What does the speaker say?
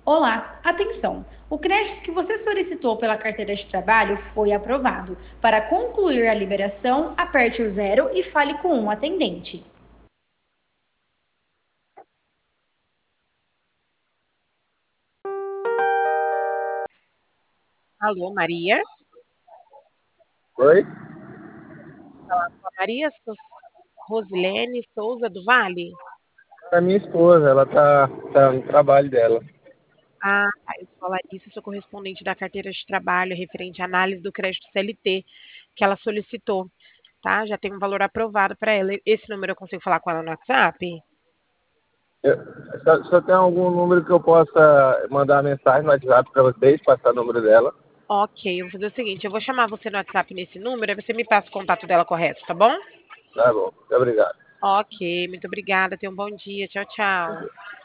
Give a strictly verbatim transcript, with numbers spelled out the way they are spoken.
Olá, atenção! O crédito que você solicitou pela carteira de trabalho foi aprovado. Para concluir a liberação, aperte o zero e fale com um atendente. Alô, Maria? Oi? Com a Maria Sos- Rosilene Souza do Vale? É minha esposa, ela tá, tá no trabalho dela. Ah, tá, eu sou a Larissa, sou correspondente da carteira de trabalho referente à análise do crédito C L T que ela solicitou, tá? Já tem um valor aprovado para ela. Esse número eu consigo falar com ela no WhatsApp? Eu, só, só tem algum número que eu possa mandar mensagem no WhatsApp para vocês, passar o número dela? Ok, eu vou fazer o seguinte, eu vou chamar você no WhatsApp nesse número, aí você me passa o contato dela correto, tá bom? Tá bom, muito obrigado. Ok, muito obrigada, tenha um bom dia, tchau, tchau.